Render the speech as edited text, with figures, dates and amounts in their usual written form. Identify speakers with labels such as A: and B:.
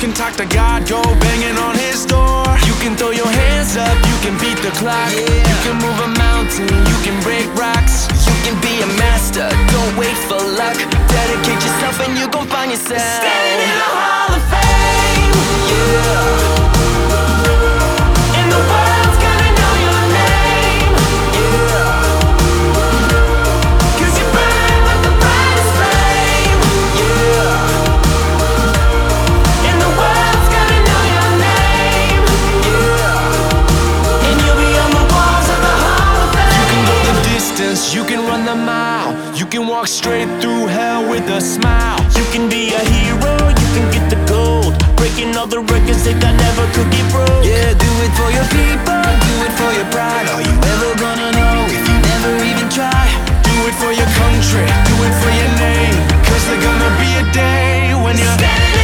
A: can talk to God, go banging on his door. You can throw your hands up, you can beat the clock. You can move a mountain, you can break rocks. You can be a master, don't wait for luck. Dedicate yourself and you gon' find yourself standing in the Hall of Fame. Yeah. And the world's gonna know your name. Yeah. 'Cause you burn with the brightest flame. Yeah. And the world's gonna know your name. Yeah. And you'll be on the walls of the Hall of Fame. You can go the distance, you can run the mile. You can walk straight through hell with a smile. You can be a hero, you can get the gold, breaking all the records that God never could get broke. Yeah, do it for your people, do it for your pride. Are you ever gonna know if you never even try? Do it for your country, do it for your name. 'Cause there's gonna be a day when you're standing